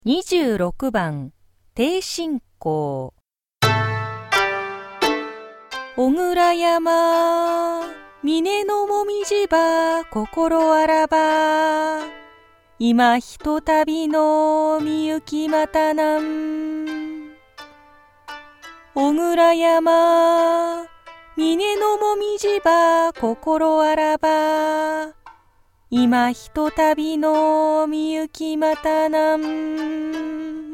26番、定信公。小倉山、峰のもみじば、心あらば。今ひとたびのみゆきまたなん。小倉山、峰のもみじば、心あらば。今ひとたびのみゆきまたなん。